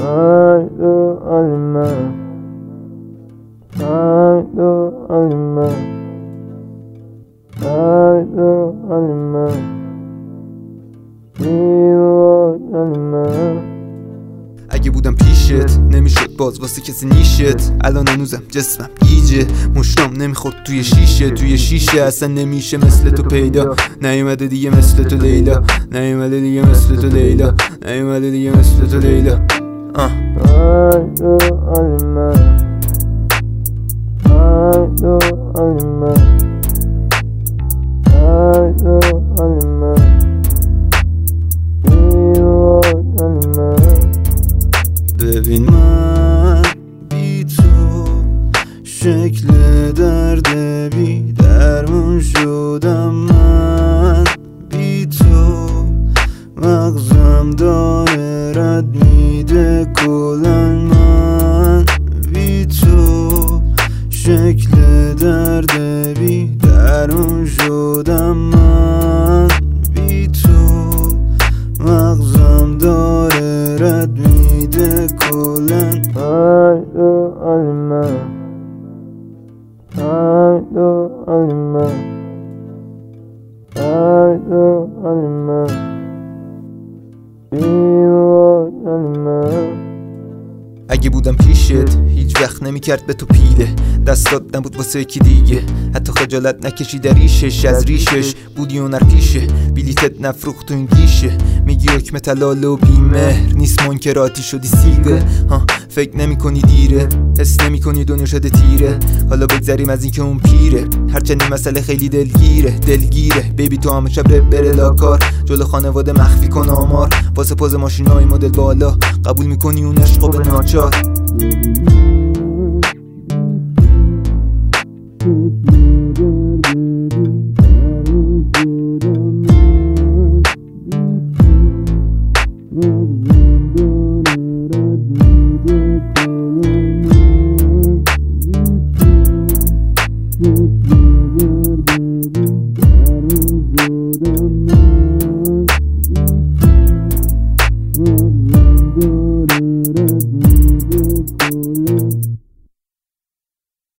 اگه بودم پیشت نمیشد باز واسه کسی نیشت. الان هنوزم جسمم گیجه، مشتام نمیخورد توی شیشه اصلا نمیشه مثل تو پیدا. نیومده دیگه مثل تو لیلا، نیومده دیگه مثل تو لیلا، نیومده دیگه مثل تو لیلا. ببین من بی تو شکل درد بی درمون شدم. من بی تو مغزم داره رد میده کلن. من بی تو شکل درد بی درمون شدم. من بی تو مغزم داره رد میده کلن. اگه بودم پیشت هیچ وقت نمیکرد به تو پیله. دستات نبود واسه یکی دیگه، حتی خجالت نکشی در ریشش. از ریشش بودی هنر پیشه، بلیتت نفروخت تو این گیشه. میگی حکم تلال و بیمهر نیست، منکراتی شدی سیگه. فکر نمی کنی دیره، حس نمی کنی دنیا شده تیره. حالا بگذریم از این که اون پیره، هرچند این مسئله خیلی دلگیره. بیبی تو همه شب بره لاکار، جلو خانواده مخفی کن آمار. واسه پوز ماشینای مدل بالا قبول میکنی اون عشقو به ناچار.